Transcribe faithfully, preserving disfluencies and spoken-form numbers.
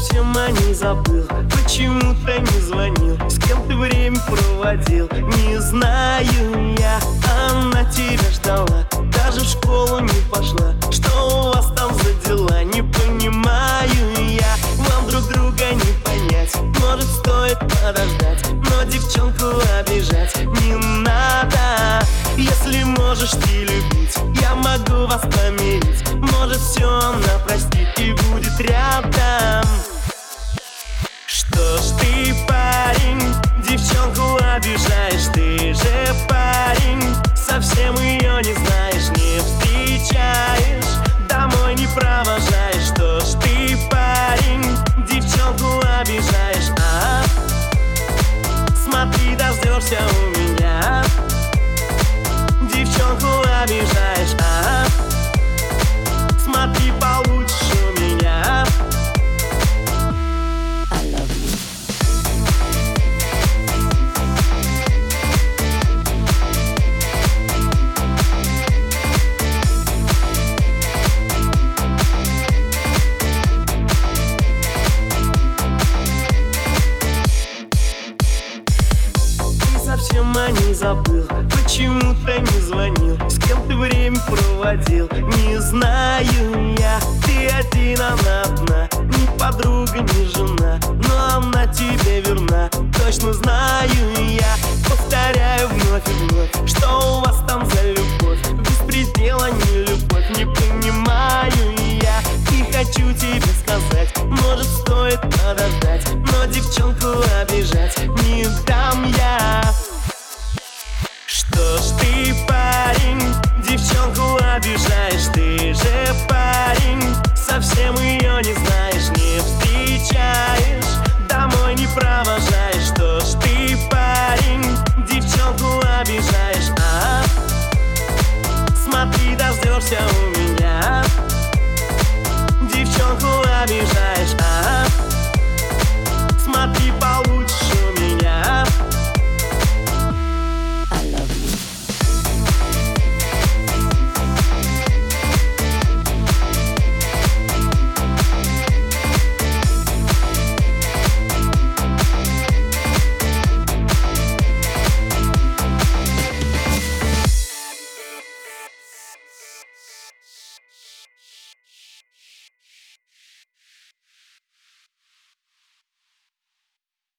совсем о ней забыл, почему-то не звонил, с кем ты время проводил, не знаю я. Она тебя ждала, даже в школу не пошла. Что у вас там за дела, не понимаю я. Вам друг друга не понять, может стоит подождать, но девчонку обижать не надо. Если можешь ты любить, я могу вас помирить. Может все она простит и будет рядом. Что ж ты, парень, девчонку обижаешь? Ты же парень, совсем ее не знаешь, не встречаешь, домой не провожаешь. Что ж ты, парень, девчонку обижаешь? А, смотри, дождешься у меня. Девчонку обижаешь, а, смотри, получишь у меня. Совсем о ней забыл, почему-то не звонил, с кем ты время проводил, не знаю я. Ты один, она одна, ни подруга, ни жена, но она тебе верна, точно знаю я. Повторяю вновь и вновь, что у вас там за любовь, без предела не любовь, не понимаю я. И хочу тебе сказать, может стоит подождать, но девчонку обижать не дам я. Что ж ты, парень, девчонку обижаешь? Ты же парень, совсем ее не знаешь.